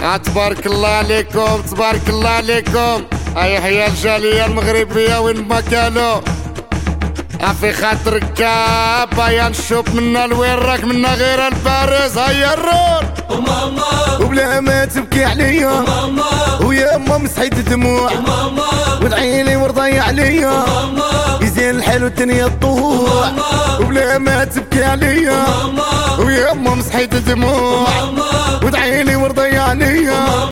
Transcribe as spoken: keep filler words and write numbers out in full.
تبارك الله عليكم تبارك الله عليكم. اي حيا الجالية المغربية وين ما كانوا، في خاطرك بايا نشوف منا لوين راك منا غير البارز. هيا الرول وماما وبلا ما تبكي عليا وماما ويا اما مسحيت دموع وماما وادعيلي ورضي عليا وماما يزين الحال والدنيا تطوع وبلا ما تبكي عليا وماما ويا اما مسحيت دموع وماما وادعيلي ورضي عليا